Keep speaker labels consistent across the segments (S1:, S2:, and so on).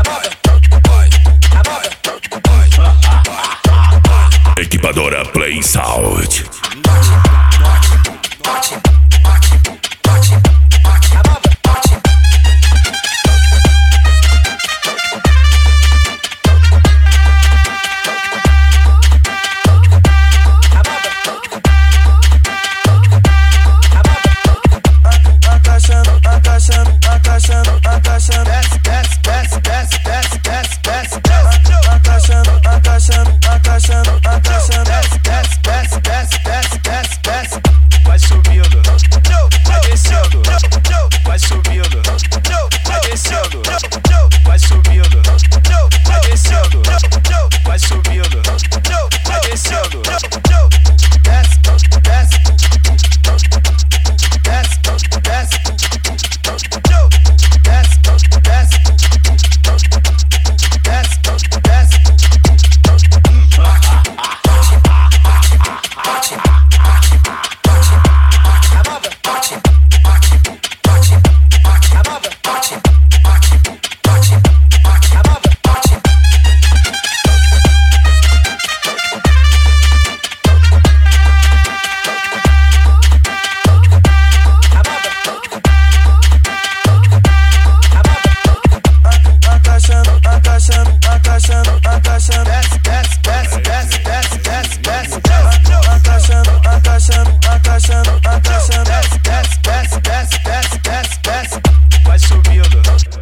S1: Equipadora Play Sound.
S2: Vai subindo, vai descendo, vai subindo, vai descendo, vai subindo, vai descendo, vai subindo, vai descendo. Desce, desce, desce, desce, desce, desce, desce, desce.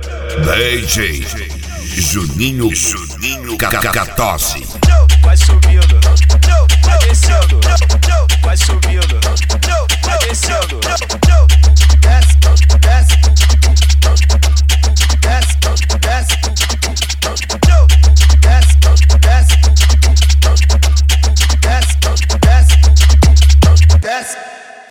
S1: DJ Juninho Cacatosse.
S2: Vai subir.